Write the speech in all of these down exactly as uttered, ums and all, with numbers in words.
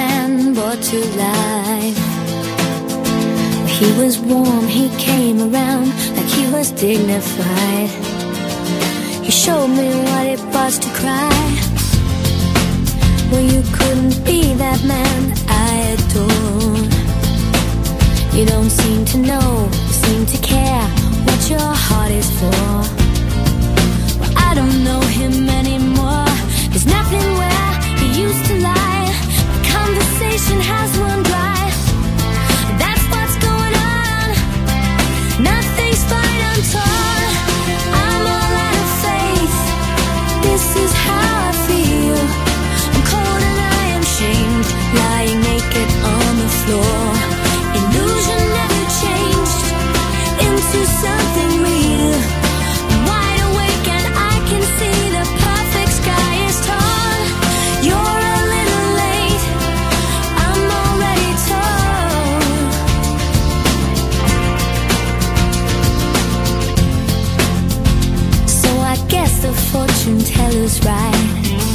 man brought to life. He was warm, he came around like he was dignified. He showed me what it was to cry. Well, you couldn't be that man I adore. You don't seem to know, you seem to care what your heart is for. Well, I don't know him anymore. There's nothing where he used to lie. The conversation has run dry. That's what's going on. Nothing's fine, I'm torn. I'm all out of faith. This is how I feel. I'm cold and I am shamed, lying naked on the floor. Illusion never changed into something real. I'm wide awake and I can see the perfect sky is torn. You're a little late, I'm already torn. So I guess the fortune teller's right.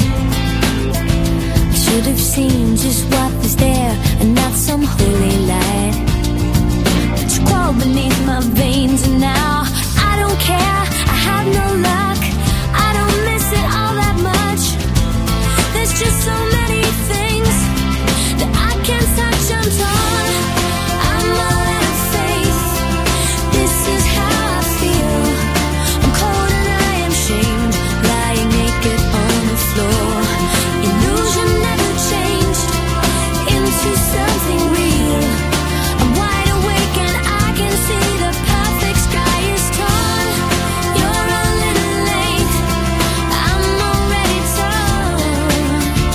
I should have seen just what was there and not some holy light. But you crawled beneath my veins and now I don't care, I have no luck. I don't miss it all that much. There's just so many things that I can't touch, I'm torn. I'm all out of faith. This is how I feel. I'm cold and I am shamed, lying naked on the floor. Illusion never changed into something real. I'm wide awake and I can see the perfect sky is torn. You're a little late, I'm already torn.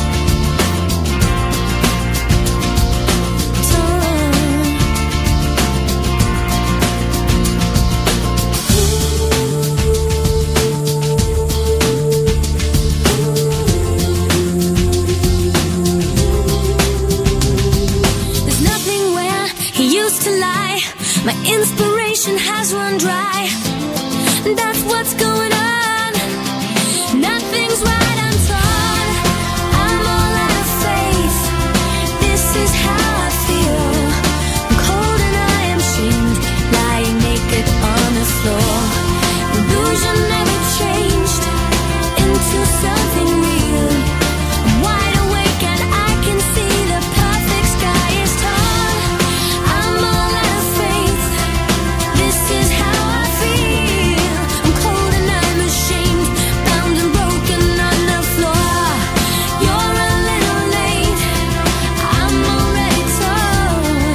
There's nothing where he used to lie. My inspiration has run dry. That's what's going on. Nothing's right, I'm torn. I'm all out of faith. This is how I feel. I'm cold and I am shamed, lying naked on the floor. Illusion never changed into something real. I'm wide awake and I can see the perfect sky is torn. I'm all out of faith. This is how I feel. I'm cold and I'm ashamed, bound and broken on the floor. You're a little late, I'm already torn.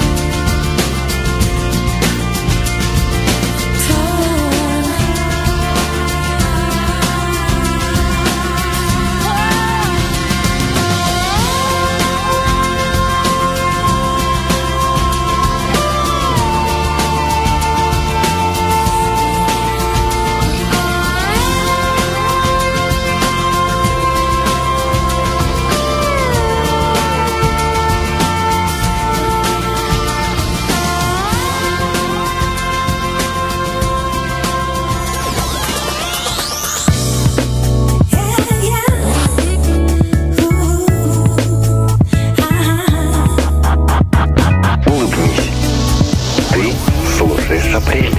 Улыбнись. Ты слушаешь Апрель.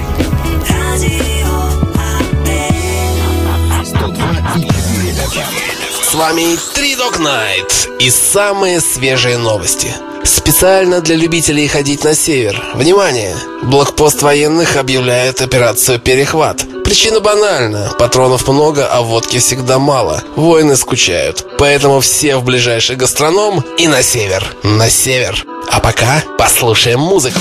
сто два и четыре эф эм. С вами три Dog Night и самые свежие новости. Специально для любителей ходить на север. Внимание! Блокпост военных объявляет операцию «Перехват». Причина банальна. Патронов много, а водки всегда мало. Воины скучают. Поэтому все в ближайший гастроном и на север. На север. А пока послушаем музыку.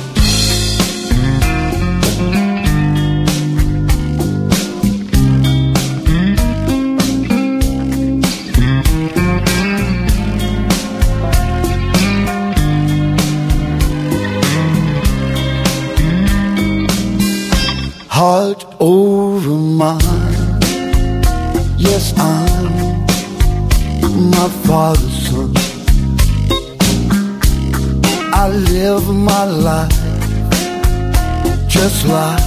Heart over mind. Yes, I'm my father's son. I live my life just like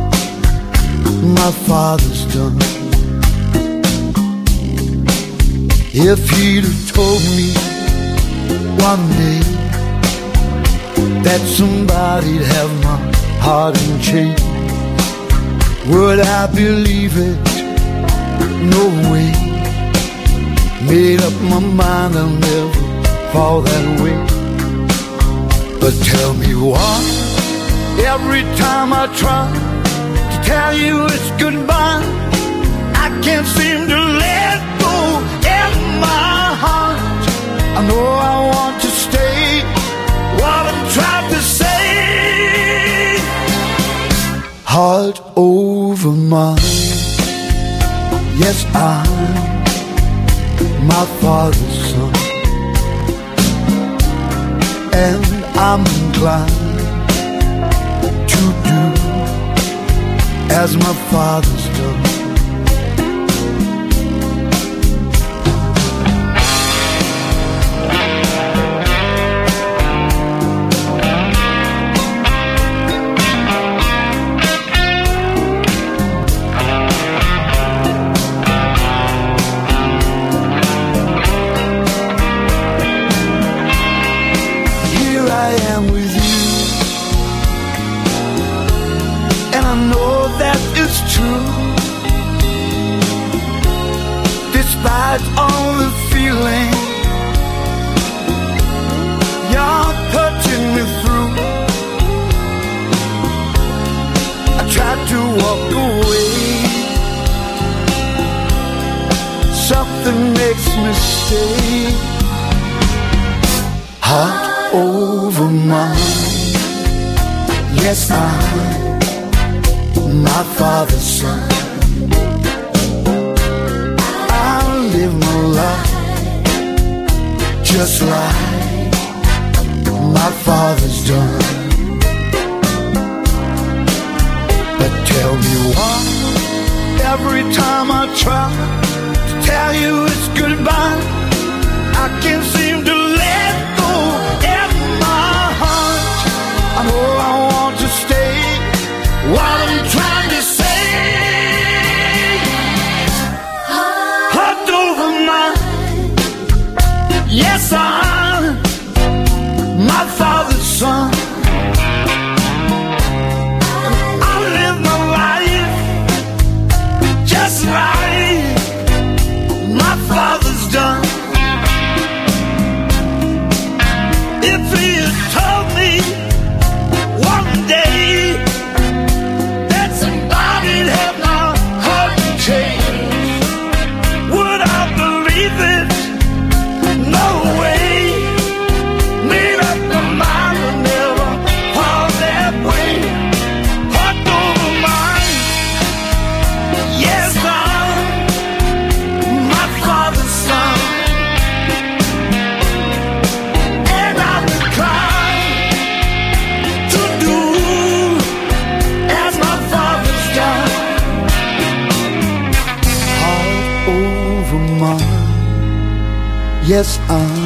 my father's done. If he'd have told me one day that somebody'd have my heart in chains. Would I believe it? No way. Made up my mind I'll never fall that way. But tell me why, every time I try to tell you it's goodbye, I can't seem to let go in my heart. I know I want to stay, what I'm trying to say. Heart over mind, yes, I'm my father's son, and I'm inclined to do as my father's done. Despite all the feeling you're putting me through, I tried to walk away. Something makes me stay. Heart over mind, yes, I'm my father's son. Live my life just like my father's done. But tell me why, every time I try to tell you it's goodbye, I can't seem to let go in my heart. I know I want to stay, what I'm trying to say. Yes, I'm my father's son. I live my life just like my father's done. If he had told me one day that somebody'd have my heart changed, would I believe it? No way. Made up my mind to never fall that way. Heart over mind, yes, I'm my father's son, and I'm inclined to do as my father's done. Heart over mind, yes, I'm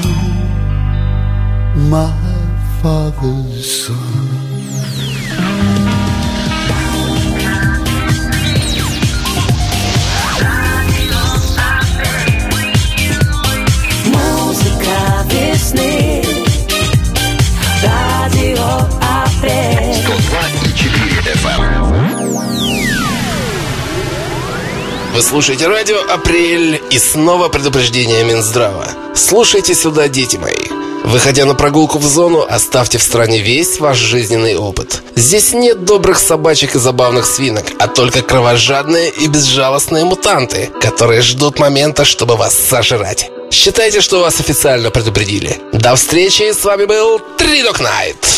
my father's son. Музыка весны, радио Апрель. сто два и четыре эф эм. Вы слушаете радио «Апрель» и снова предупреждение Минздрава. Слушайте сюда, дети мои. Выходя на прогулку в зону, оставьте в стороне весь ваш жизненный опыт. Здесь нет добрых собачек и забавных свинок, а только кровожадные и безжалостные мутанты, которые ждут момента, чтобы вас сожрать. Считайте, что вас официально предупредили. До встречи, с вами был три дог найт.